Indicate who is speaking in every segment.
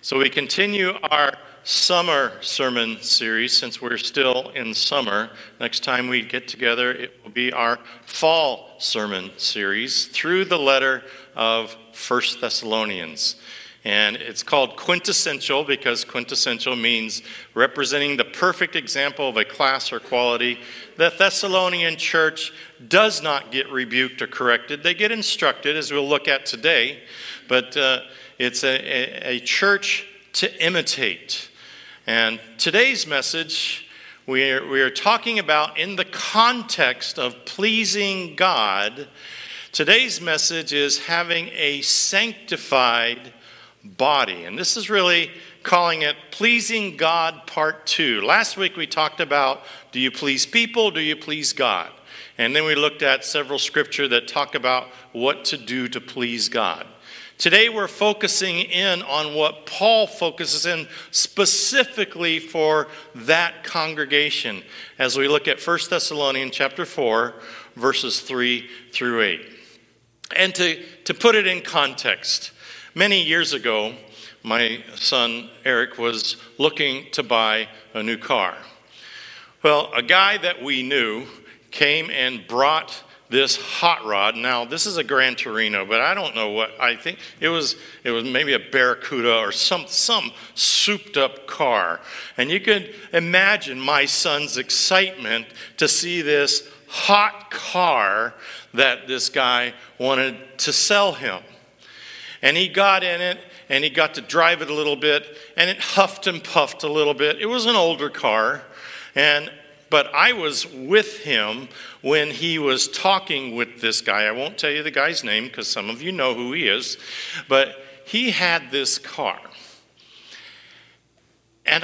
Speaker 1: So we continue our summer sermon series since we're still in summer. Next time we get together, it will be our fall sermon series through the letter of 1 Thessalonians. And it's called Quintessential because quintessential means representing the perfect example of a class or quality. The Thessalonian church does not get rebuked or corrected. They get instructed, as we'll look at today, but it's a church to imitate. And today's message, we are talking about in the context of pleasing God. Today's message is having a sanctified body. And this is really calling it Pleasing God Part 2. Last week we talked about, do you please people, do you please God? And then we looked at several scripture that talk about what to do to please God. Today we're focusing in on what Paul focuses in specifically for that congregation as we look at 1 Thessalonians chapter 4, verses 3 through 8. And to put it in context, many years ago, my son Eric was looking to buy a new car. Well, a guy that we knew came and brought this hot rod. Now, this is a Gran Torino, but I don't know what, I think it was maybe a Barracuda or some souped up car. And you could imagine my son's excitement to see this hot car that this guy wanted to sell him. And he got in it, and he got to drive it a little bit, and it huffed and puffed a little bit. It was an older car, but I was with him when he was talking with this guy. I won't tell you the guy's name because some of you know who he is, but he had this car. And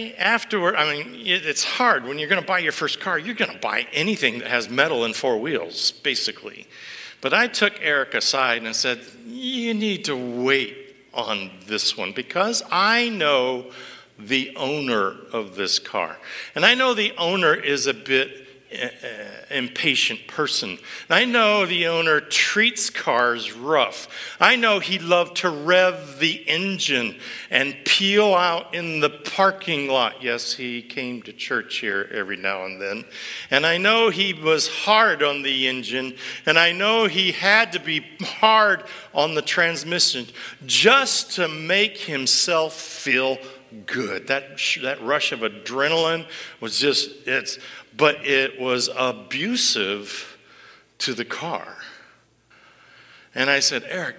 Speaker 1: it's hard when you're going to buy your first car. You're going to buy anything that has metal and four wheels, basically. But I took Eric aside and said, you need to wait on this one because I know the owner of this car. And I know the owner is a bit impatient person. And I know the owner treats cars rough. I know he loved to rev the engine and peel out in the parking lot. Yes, he came to church here every now and then. And I know he was hard on the engine. And I know he had to be hard on the transmission just to make himself feel good. That rush of adrenaline was but it was abusive to the car. And I said, Eric,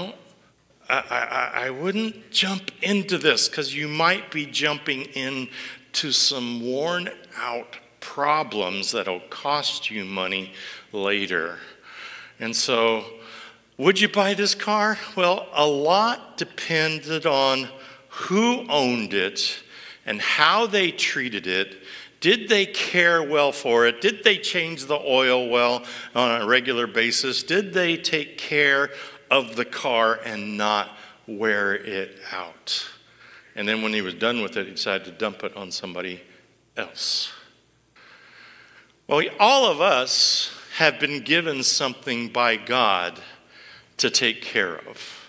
Speaker 1: I wouldn't jump into this because you might be jumping into some worn out problems that'll cost you money later. And so, would you buy this car? Well, a lot depended on who owned it and how they treated it. Did they care well for it? Did they change the oil well on a regular basis? Did they take care of the car and not wear it out? And then when he was done with it, he decided to dump it on somebody else. Well, all of us have been given something by God to take care of.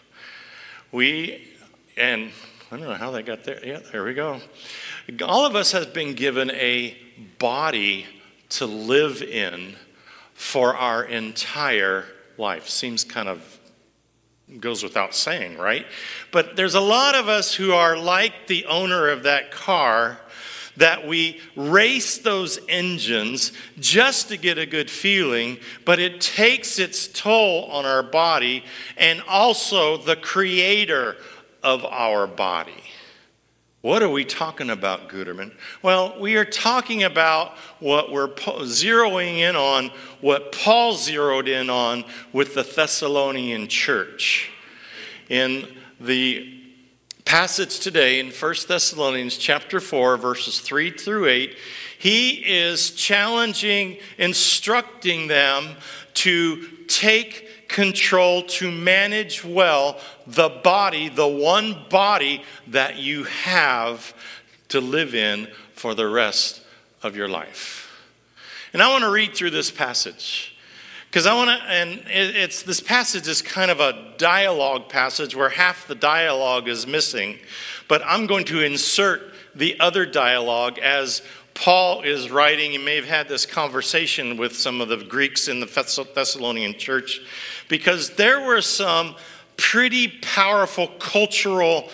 Speaker 1: And I don't know how they got there. Yeah, there we go. All of us have been given a body to live in for our entire life. Seems kind of goes without saying, right? But there's a lot of us who are like the owner of that car, that we race those engines just to get a good feeling, but it takes its toll on our body and also the creator of our body. What are we talking about, Gooderman? Well, we are talking about what we're zeroing in on, what Paul zeroed in on with the Thessalonian church. In the passage today in 1 Thessalonians chapter 4, verses 3 through 8, he is challenging, instructing them to take control, to manage well the body, the one body that you have to live in for the rest of your life. And I want to read through this passage Because I want to, and it's this passage is kind of a dialogue passage where half the dialogue is missing, but I'm going to insert the other dialogue as Paul is writing. He may have had this conversation with some of the Greeks in the Thessalonian church, because there were some pretty powerful cultural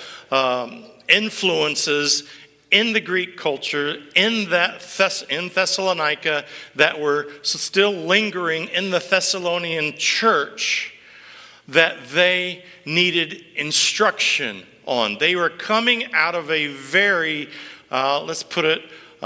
Speaker 1: influences in the Greek culture, in Thessalonica, that were still lingering in the Thessalonian church, that they needed instruction on. They were coming out of a very, let's put it,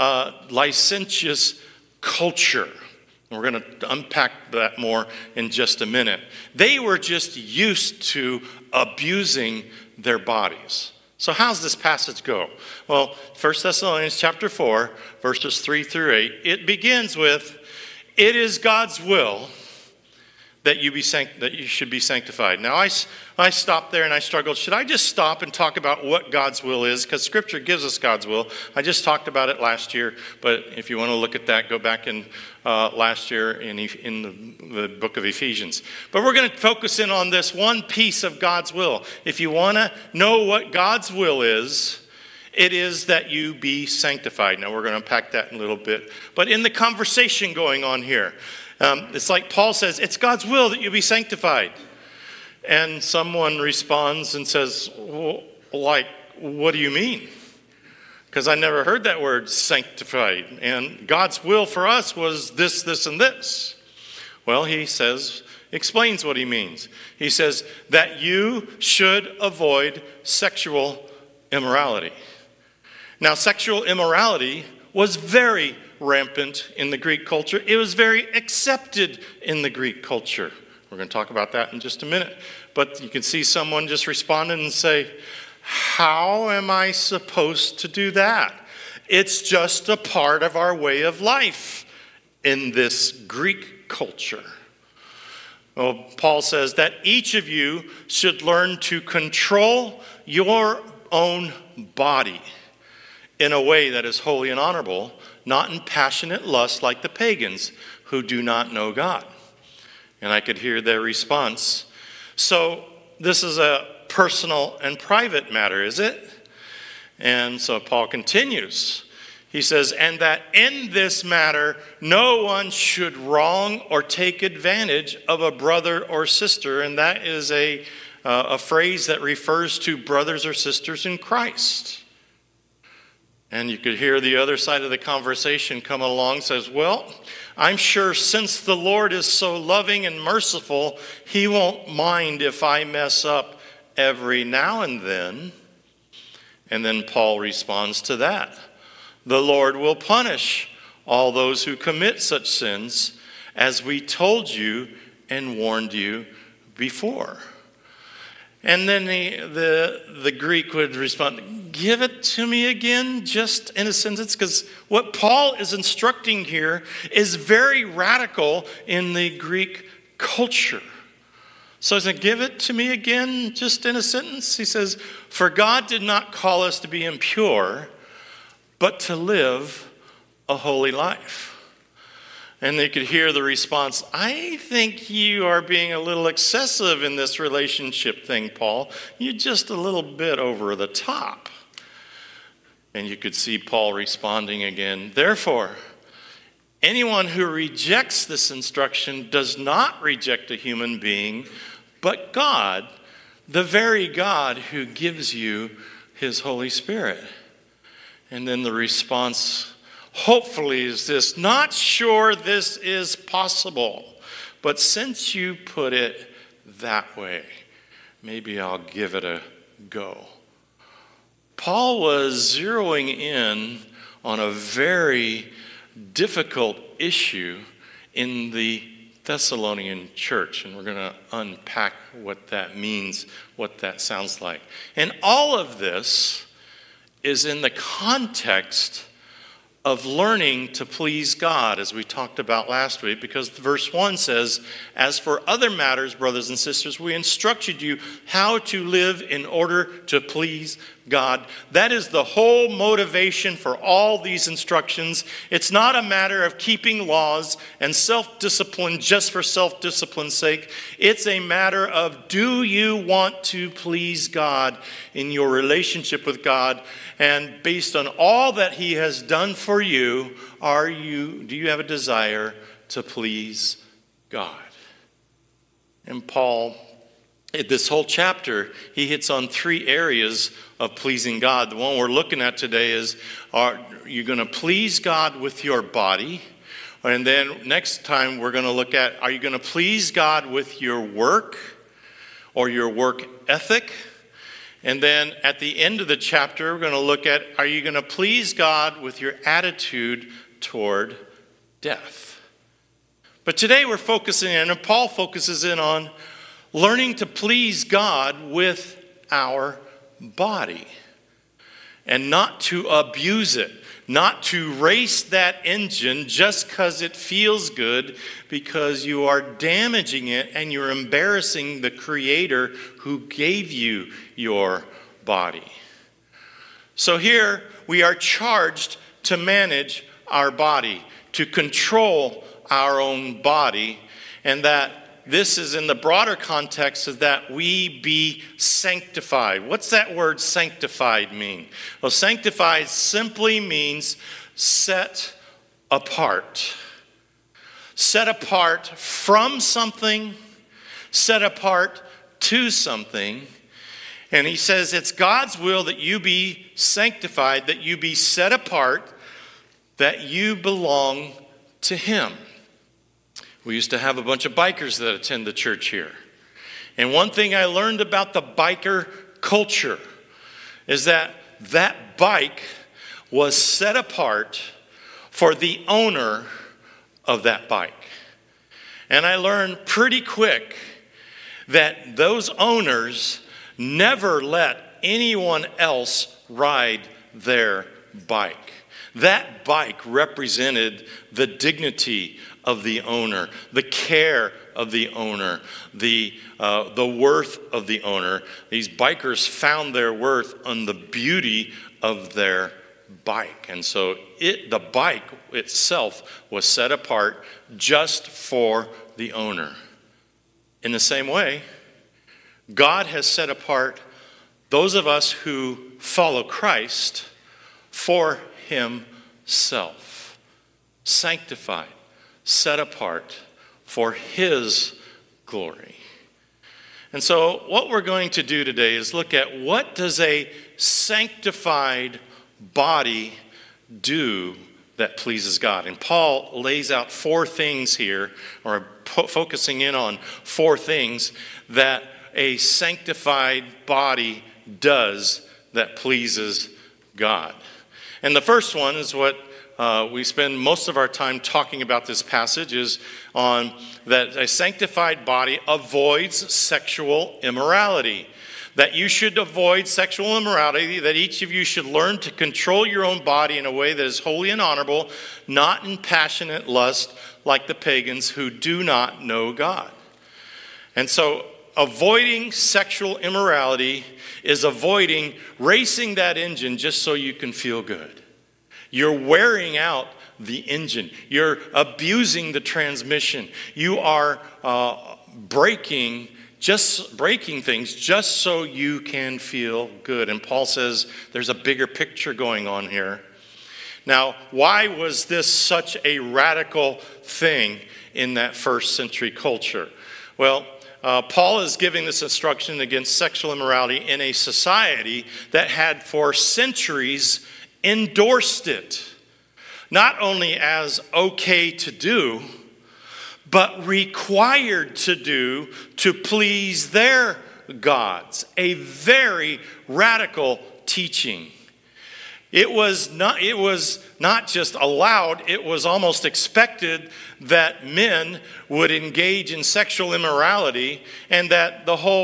Speaker 1: licentious culture. We're going to unpack that more in just a minute. They were just used to abusing their bodies. So how's this passage go? Well, 1 Thessalonians chapter 4, verses 3 through 8, it begins with, "It is God's will that you should be sanctified." Now, I stopped there and I struggled. Should I just stop and talk about what God's will is? Because Scripture gives us God's will. I just talked about it last year, but if you want to look at that, go back in last year in the book of Ephesians. But we're going to focus in on this one piece of God's will. If you want to know what God's will is, it is that you be sanctified. Now, we're going to unpack that in a little bit. But in the conversation going on here, it's like Paul says, it's God's will that you be sanctified. And someone responds and says, well, like, what do you mean? Because I never heard that word sanctified. And God's will for us was this, this, and this. Well, he explains what he means. He says that you should avoid sexual immorality. Now, sexual immorality was very rampant in the Greek culture. It was very accepted in the Greek culture. We're going to talk about that in just a minute. But you can see someone just responding and say, how am I supposed to do that? It's just a part of our way of life in this Greek culture. Well, Paul says that each of you should learn to control your own body in a way that is holy and honorable, not in passionate lust like the pagans who do not know God. And I could hear their response. So this is a personal and private matter, is it? And so Paul continues. He says, and that in this matter, no one should wrong or take advantage of a brother or sister. And that is a phrase that refers to brothers or sisters in Christ. And you could hear the other side of the conversation come along, says, well, I'm sure since the Lord is so loving and merciful, he won't mind if I mess up every now and then. And then Paul responds to that. The Lord will punish all those who commit such sins, as we told you and warned you before. And then the Greek would respond, give it to me again, just in a sentence, because what Paul is instructing here is very radical in the Greek culture. So he said, give it to me again, just in a sentence. He says, for God did not call us to be impure, but to live a holy life. And they could hear the response, I think you are being a little excessive in this relationship thing, Paul. You're just a little bit over the top. And you could see Paul responding again, therefore, anyone who rejects this instruction does not reject a human being, but God, the very God who gives you his Holy Spirit. And then the response, hopefully, is this, not sure this is possible, but since you put it that way, maybe I'll give it a go. Paul was zeroing in on a very difficult issue in the Thessalonian church, and we're going to unpack what that means, what that sounds like. And all of this is in the context of learning to please God, as we talked about last week, because verse 1 says, as for other matters, brothers and sisters, we instructed you how to live in order to please God. That is the whole motivation for all these instructions. It's not a matter of keeping laws and self-discipline just for self-discipline's sake. It's a matter of, do you want to please God in your relationship with God? And based on all that he has done for you, do you have a desire to please God? And Paul, this whole chapter, he hits on 3 areas of pleasing God. The one we're looking at today is, are you going to please God with your body? And then next time we're going to look at, are you going to please God with your work or your work ethic? And then at the end of the chapter, we're going to look at, are you going to please God with your attitude toward death? But today we're focusing in, and Paul focuses in on learning to please God with our body and not to abuse it, not to race that engine just because it feels good, because you are damaging it and you're embarrassing the Creator who gave you your body. So here we are charged to manage our body, to control our own body, and that this is in the broader context of that we be sanctified. What's that word sanctified mean? Well, sanctified simply means set apart. Set apart from something, set apart to something. And he says it's God's will that you be sanctified, that you be set apart, that you belong to him. We used to have a bunch of bikers that attend the church here. And one thing I learned about the biker culture is that bike was set apart for the owner of that bike. And I learned pretty quick that those owners never let anyone else ride their bike. That bike represented the dignity of the owner, the care of the owner, the worth of the owner. These bikers found their worth on the beauty of their bike. And so the bike itself was set apart just for the owner. In the same way, God has set apart those of us who follow Christ for himself, sanctified, set apart for his glory. And so what we're going to do today is look at, what does a sanctified body do that pleases God? And Paul lays out 4 things here, or focusing in on 4 things that a sanctified body does that pleases God. And the first one is what we spend most of our time talking about this passage, is on that a sanctified body avoids sexual immorality. That you should avoid sexual immorality, that each of you should learn to control your own body in a way that is holy and honorable, not in passionate lust like the pagans who do not know God. And so avoiding sexual immorality is avoiding racing that engine just so you can feel good. You're wearing out the engine. You're abusing the transmission. You are breaking things just so you can feel good. And Paul says there's a bigger picture going on here. Now, why was this such a radical thing in that first century culture? Well, Paul is giving this instruction against sexual immorality in a society that had for centuries endorsed it, not only as okay to do, but required to do to please their gods. A very radical teaching. It was not just allowed, it was almost expected that men would engage in sexual immorality, and that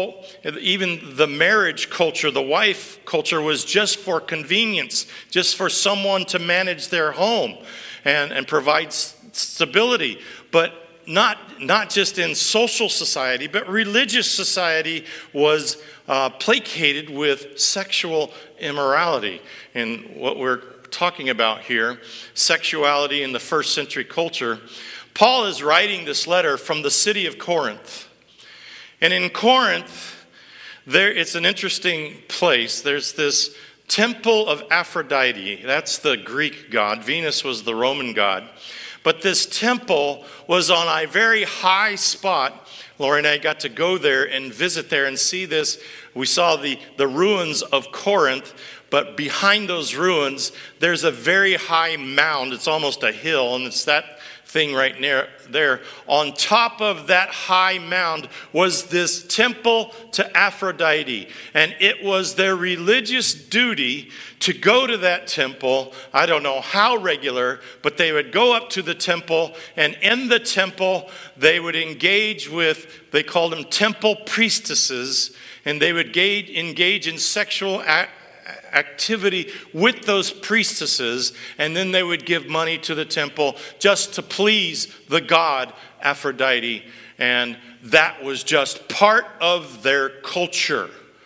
Speaker 1: even the marriage culture, the wife culture, was just for convenience, just for someone to manage their home and provide stability. But not just in social society, but religious society was placated with sexual immorality. And what we're talking about here, sexuality in the first century culture, Paul is writing this letter from the city of Corinth. And in Corinth, it's an interesting place. There's this temple of Aphrodite. That's the Greek god. Venus was the Roman god. But this temple was on a very high spot. Lori and I got to go there and visit there and see this. We saw the ruins of Corinth, but behind those ruins, there's a very high mound. It's almost a hill, and it's that thing right near there. On top of that high mound was this temple to Aphrodite, and it was their religious duty to go to that temple. I don't know how regular, but they would go up to the temple, and in the temple they would engage with, they called them temple priestesses, and they would engage in sexual activity with those priestesses, and then they would give money to the temple just to please the god Aphrodite, and that was just part of their culture.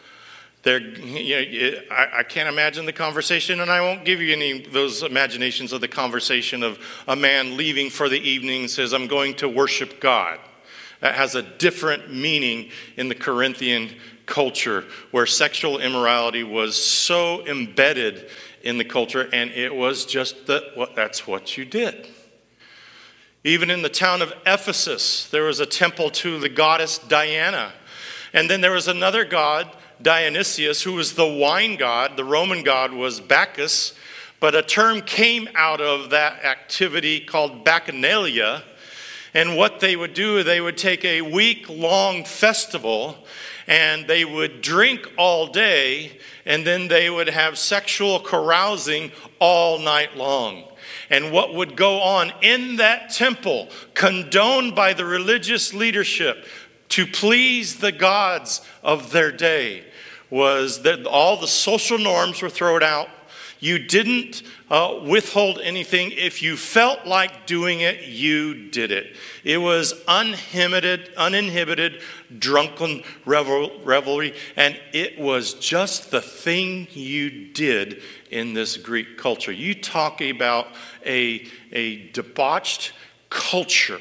Speaker 1: I can't imagine the conversation, and I won't give you any of those imaginations of the conversation of a man leaving for the evening and says, I'm going to worship God. That has a different meaning in the Corinthian culture, where sexual immorality was so embedded in the culture, and it was just that's what you did. Even in the town of Ephesus, there was a temple to the goddess Diana. And then there was another god, Dionysius, who was the wine god. The Roman god was Bacchus, but a term came out of that activity called Bacchanalia. And what they would do, they would take a week-long festival, and they would drink all day, and then they would have sexual carousing all night long. And what would go on in that temple, condoned by the religious leadership to please the gods of their day, was that all the social norms were thrown out. You didn't withhold anything. If you felt like doing it, you did it. It was uninhibited drunken revelry, and it was just the thing you did in this Greek culture. You talk about a debauched culture.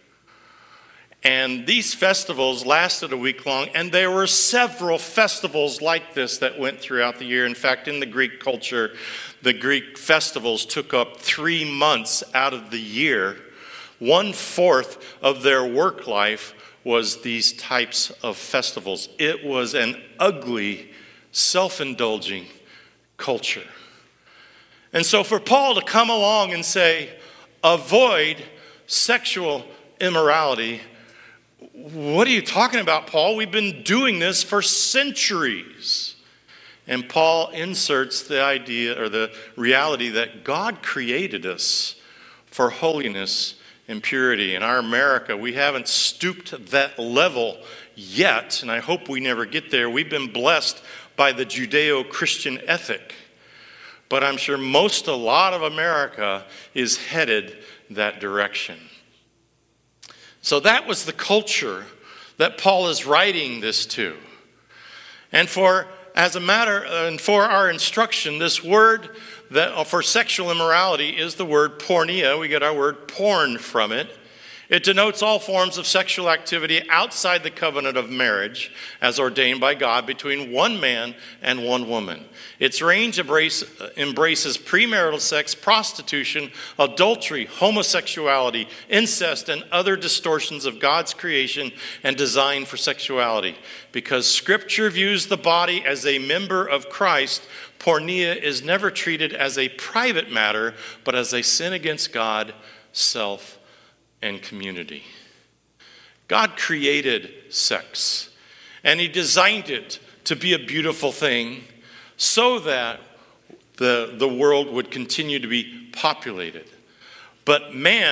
Speaker 1: And these festivals lasted a week long, and there were several festivals like this that went throughout the year. In fact, in the Greek culture, the Greek festivals took up 3 months out of the year. 1/4 of their work life was these types of festivals. It was an ugly, self-indulging culture. And so for Paul to come along and say, avoid sexual immorality, what are you talking about, Paul? We've been doing this for centuries. And Paul inserts the idea or the reality that God created us for holiness and purity. In our America, we haven't stooped to that level yet, and I hope we never get there. We've been blessed by the Judeo-Christian ethic. But I'm sure a lot of America is headed that direction. So that was the culture that Paul is writing this to. And for our instruction, this word that for sexual immorality is the word porneia. We get our word porn from it. It denotes all forms of sexual activity outside the covenant of marriage as ordained by God between one man and one woman. Its range embraces premarital sex, prostitution, adultery, homosexuality, incest, and other distortions of God's creation and design for sexuality. Because Scripture views the body as a member of Christ, porneia is never treated as a private matter, but as a sin against God, self, and community. God created sex, and He designed it to be a beautiful thing so that the world would continue to be populated. But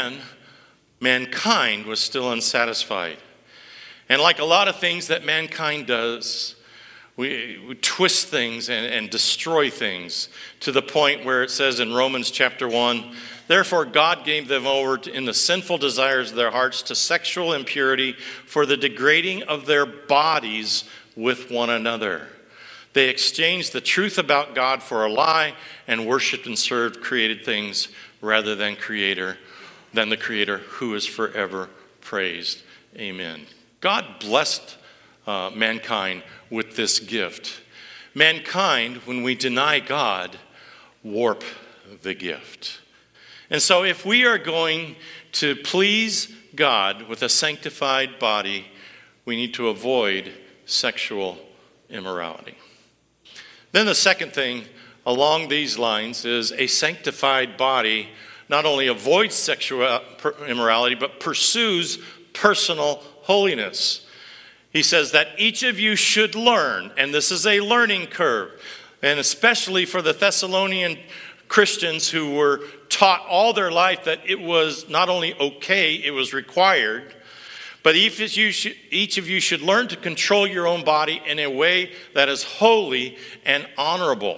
Speaker 1: mankind was still unsatisfied. And like a lot of things that mankind does, We twist things and destroy things to the point where it says in Romans chapter 1, therefore God gave them over in the sinful desires of their hearts to sexual impurity for the degrading of their bodies with one another. They exchanged the truth about God for a lie and worshiped and served created things rather than the Creator who is forever praised. Amen. God blessed mankind with this gift. Mankind, when we deny God, warp the gift. And so if we are going to please God with a sanctified body, we need to avoid sexual immorality. Then the second thing along these lines is a sanctified body not only avoids sexual immorality, but pursues personal holiness. He says that each of you should learn, and this is a learning curve, and especially for the Thessalonian Christians who were taught all their life that it was not only okay, it was required, but each of you should learn to control your own body in a way that is holy and honorable.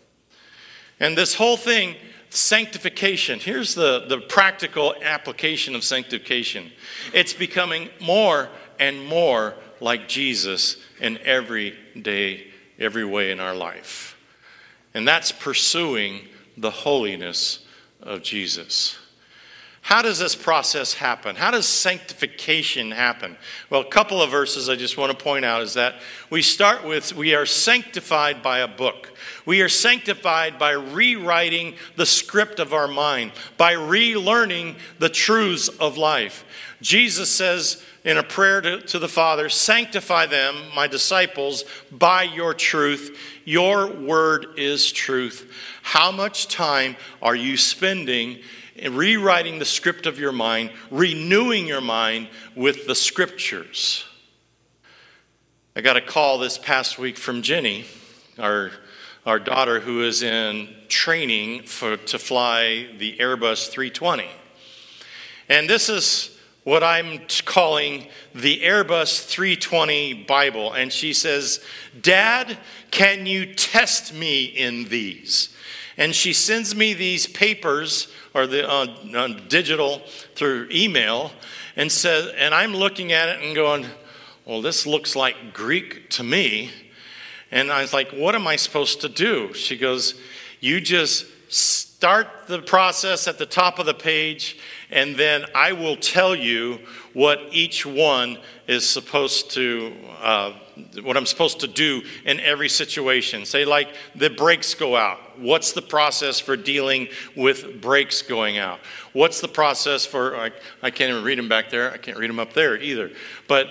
Speaker 1: And this whole thing, sanctification, here's the practical application of sanctification. It's becoming more and more like Jesus in every way in our life. And that's pursuing the holiness of Jesus. How does this process happen? How does sanctification happen? Well, a couple of verses I just want to point out is that we start with, we are sanctified by a book. We are sanctified by rewriting the script of our mind, by relearning the truths of life. Jesus says in a prayer to the Father, sanctify them, my disciples, by your truth. Your word is truth. How much time are you spending in rewriting the script of your mind, renewing your mind with the scriptures? I got a call this past week from Jenny, our daughter, who is in training to fly the Airbus 320. And this is what I'm calling the Airbus 320 Bible. And she says, Dad, can you test me in these? And she sends me these papers, or the digital through email, and I'm looking at it and going, well, this looks like Greek to me. And I was like, what am I supposed to do? She goes, you just start the process at the top of the page, and then I will tell you what each one is supposed to, what I'm supposed to do in every situation. Say like the brakes go out. What's the process for dealing with brakes going out? What's the process for, I can't even read them back there. I can't read them up there either. But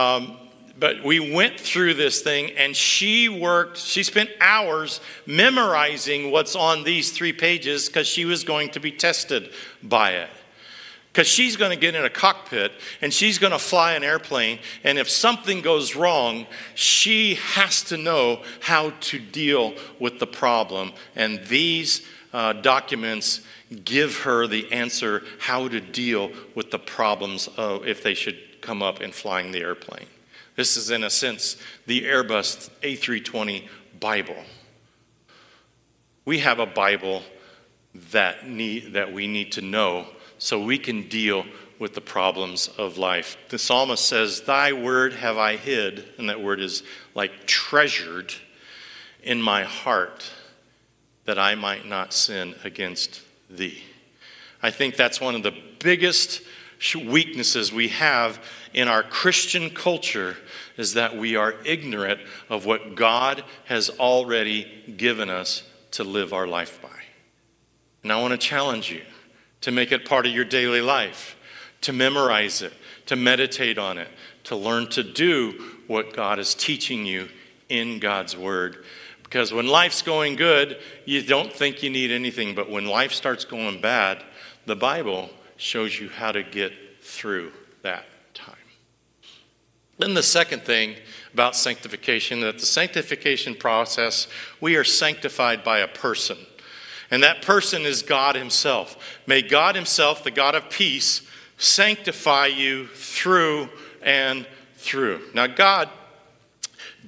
Speaker 1: we went through this thing, and she spent hours memorizing what's on these 3 pages because she was going to be tested by it. Because she's going to get in a cockpit and she's going to fly an airplane, and if something goes wrong, she has to know how to deal with the problem. And these documents give her the answer how to deal with the problems if they should come up in flying the airplane. This is, in a sense, the Airbus A320 Bible. We have a Bible that we need to know so we can deal with the problems of life. The psalmist says, thy word have I hid, and that word is like treasured in my heart, that I might not sin against thee. I think that's one of the biggest weaknesses we have in our Christian culture, is that we are ignorant of what God has already given us to live our life by. And I want to challenge you to make it part of your daily life, to memorize it, to meditate on it, to learn to do what God is teaching you in God's Word. Because when life's going good, you don't think you need anything. But when life starts going bad, the Bible shows you how to get through that time. Then the second thing about sanctification, that the sanctification process, we are sanctified by a person. And that person is God himself. May God himself, the God of peace, sanctify you through and through. Now, God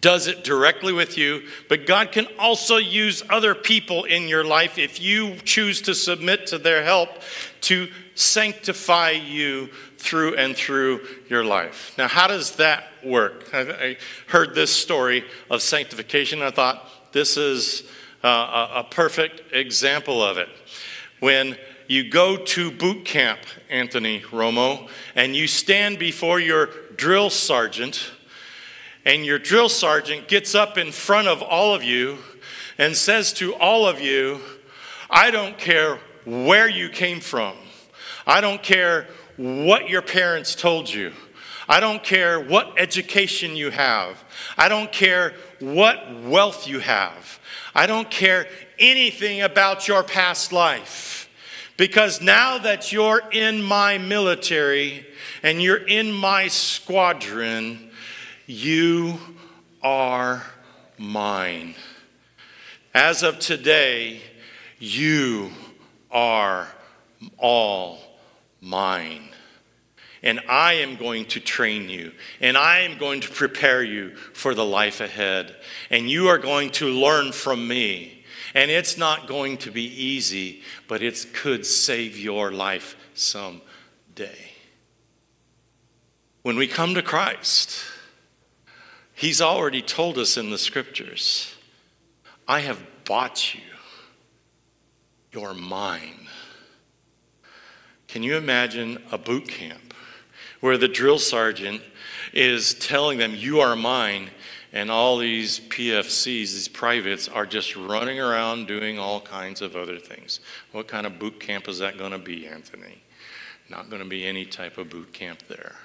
Speaker 1: does it directly with you, but God can also use other people in your life if you choose to submit to their help to sanctify you through and through your life. Now, how does that work? I heard this story of sanctification. I thought this is a perfect example of it. When you go to boot camp, Anthony Romo, and you stand before your drill sergeant, and your drill sergeant gets up in front of all of you and says to all of you, I don't care where you came from. I don't care what your parents told you. I don't care what education you have. I don't care what wealth you have. I don't care anything about your past life. Because now that you're in my military and you're in my squadron, you are mine. As of today, you are all mine. And I am going to train you, and I am going to prepare you for the life ahead. And you are going to learn from me. And it's not going to be easy, but it could save your life someday. When we come to Christ, He's already told us in the scriptures, I have bought you. You're mine. Can you imagine a boot camp where the drill sergeant is telling them, you are mine, and all these PFCs, these privates, are just running around doing all kinds of other things? What kind of boot camp is that going to be, Anthony? Not going to be any type of boot camp there.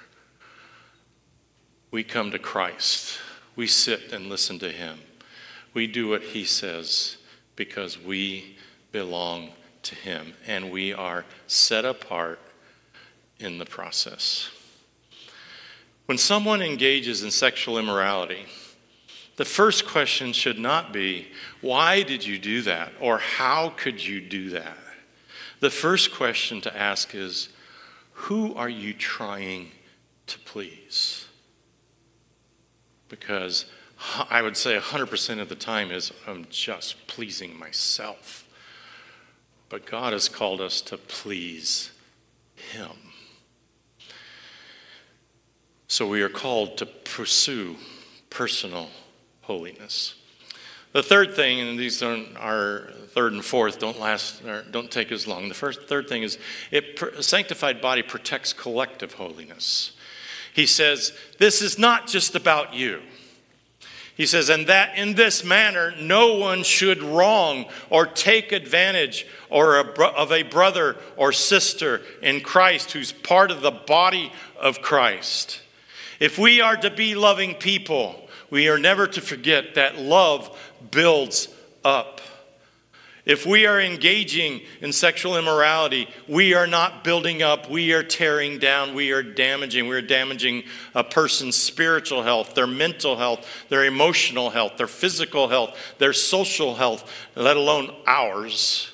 Speaker 1: We come to Christ. We sit and listen to Him. We do what He says because we belong to Him, and we are set apart in the process. When someone engages in sexual immorality, the first question should not be, why did you do that? Or how could you do that? The first question to ask is, who are you trying to please? Because I would say 100% of the time is, I'm just pleasing myself. But God has called us to please Him. So we are called to pursue personal holiness. The third thing, and these are third and fourth, don't take as long. The third thing is, a sanctified body protects collective holiness. He says, this is not just about you. He says, and that in this manner, no one should wrong or take advantage of a brother or sister in Christ who's part of the body of Christ. If we are to be loving people, we are never to forget that love builds up. If we are engaging in sexual immorality, we are not building up, we are tearing down, we are damaging. We are damaging a person's spiritual health, their mental health, their emotional health, their physical health, their social health, let alone ours.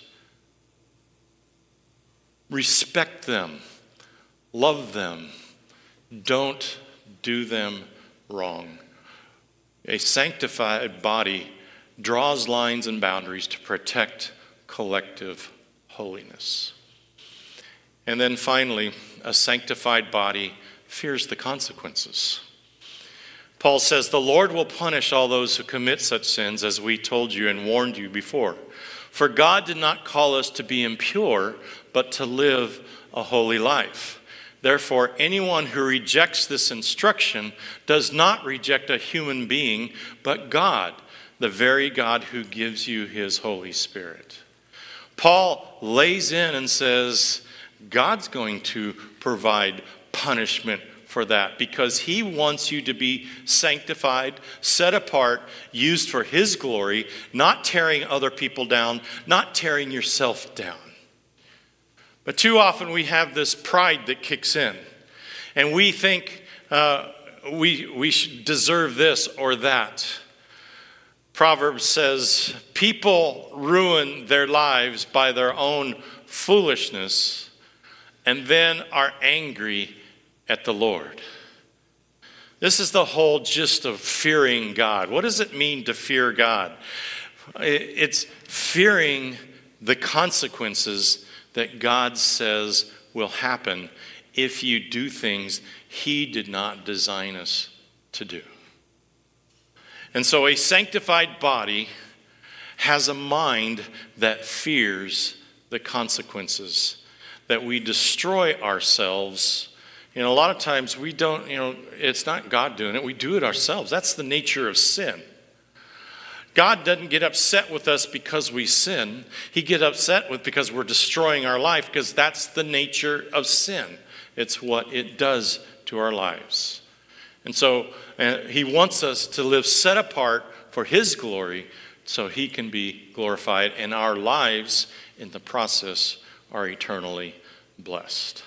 Speaker 1: Respect them, love them, don't do them wrong. A sanctified body draws lines and boundaries to protect collective holiness. And then finally, a sanctified body fears the consequences. Paul says, the Lord will punish all those who commit such sins, as we told you and warned you before. For God did not call us to be impure, but to live a holy life. Therefore, anyone who rejects this instruction does not reject a human being, but God, the very God who gives you His Holy Spirit. Paul lays in and says, God's going to provide punishment for that because He wants you to be sanctified, set apart, used for His glory, not tearing other people down, not tearing yourself down. But too often we have this pride that kicks in, and we think we should deserve this or that. Proverbs says, people ruin their lives by their own foolishness and then are angry at the Lord. This is the whole gist of fearing God. What does it mean to fear God? It's fearing the consequences that God says will happen if you do things He did not design us to do. And so a sanctified body has a mind that fears the consequences, that we destroy ourselves. A lot of times we don't, it's not God doing it, we do it ourselves. That's the nature of sin. God doesn't get upset with us because we sin. He gets upset with because we're destroying our life, because that's the nature of sin. It's what it does to our lives. And so He wants us to live set apart for His glory so He can be glorified, and our lives in the process are eternally blessed.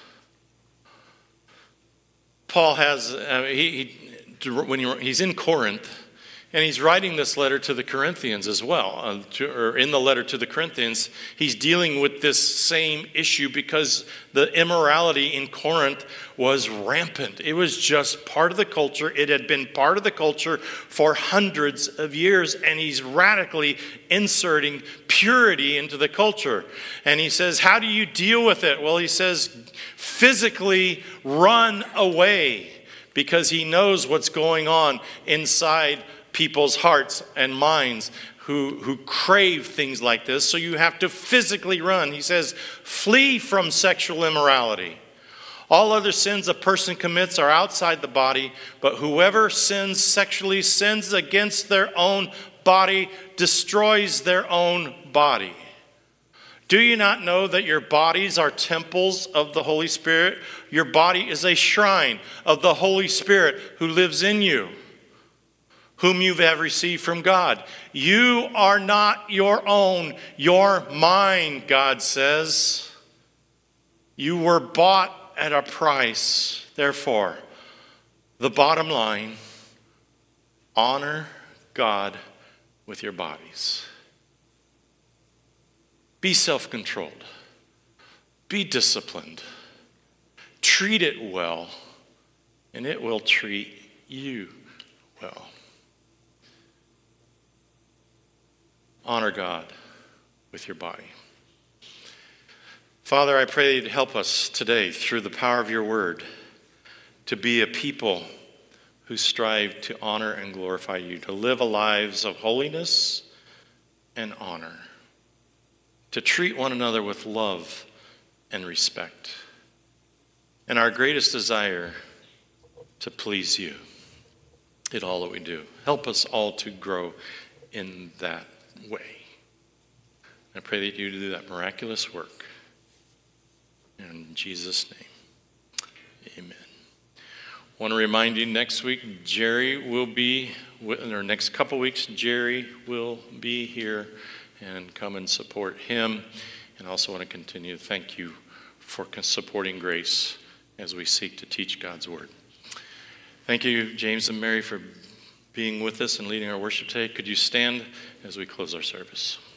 Speaker 1: Paul has, when he's in Corinth, and he's writing this letter to the Corinthians as well. Or in the letter to the Corinthians, he's dealing with this same issue because the immorality in Corinth was rampant. It was just part of the culture. It had been part of the culture for hundreds of years, and he's radically inserting purity into the culture. And he says, how do you deal with it? Well, he says, physically run away, because he knows what's going on inside people's hearts and minds who crave things like this. So you have to physically run. He says, flee from sexual immorality. All other sins a person commits are outside the body, but whoever sins sexually sins against their own body, destroys their own body. Do you not know that your bodies are temples of the Holy Spirit? Your body is a shrine of the Holy Spirit who lives in you, whom you have received from God. You are not your own, you're mine, God says. You were bought at a price. Therefore, the bottom line, honor God with your bodies. Be self-controlled. Be disciplined. Treat it well, and it will treat you well. Honor God with your body. Father, I pray you'd help us today through the power of your word to be a people who strive to honor and glorify you, to live lives of holiness and honor, to treat one another with love and respect, and our greatest desire to please you in all that we do. Help us all to grow in that way. I pray that you do that miraculous work. In Jesus' name, amen. I want to remind you, next week, Jerry will be, or next couple weeks, Jerry will be here, and come and support him. And I also want to continue to thank you for supporting Grace as we seek to teach God's word. Thank you, James and Mary, for being with us and leading our worship today. Could you stand as we close our service?